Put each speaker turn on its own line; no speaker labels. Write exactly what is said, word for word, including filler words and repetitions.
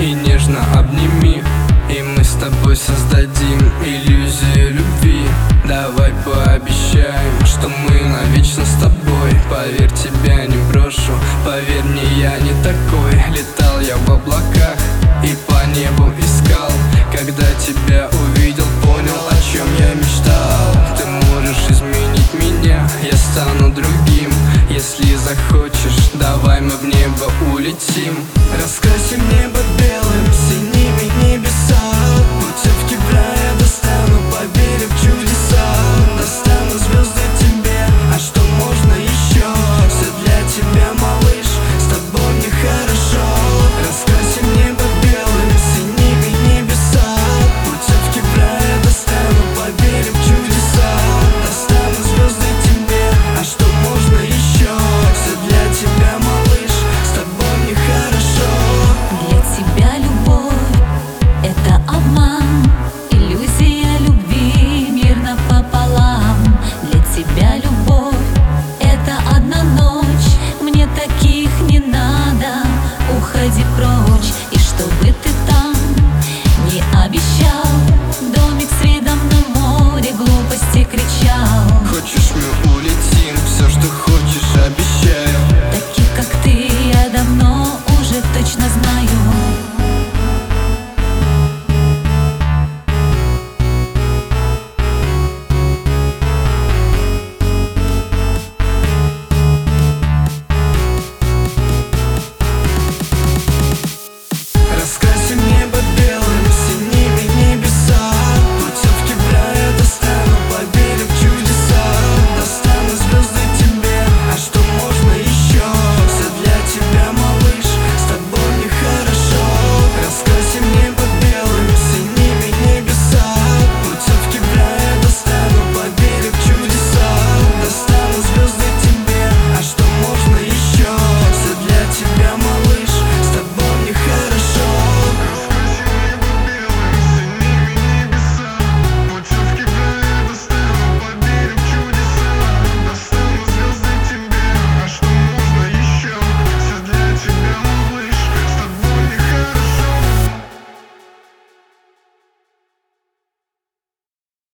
и нежно обними, и мы с тобой создадим иллюзию любви. Давай пообещаем, что мы навечно с тобой. Поверь, тебя не брошу, поверь мне, я не такой. Летал я в облаках и по небу искал. Когда тебя увидел, понял, о чем я мечтал. Ты можешь изменить меня, я стану другим. Если захочешь, давай мы в небо улетим. Раскрасим небо белым, синим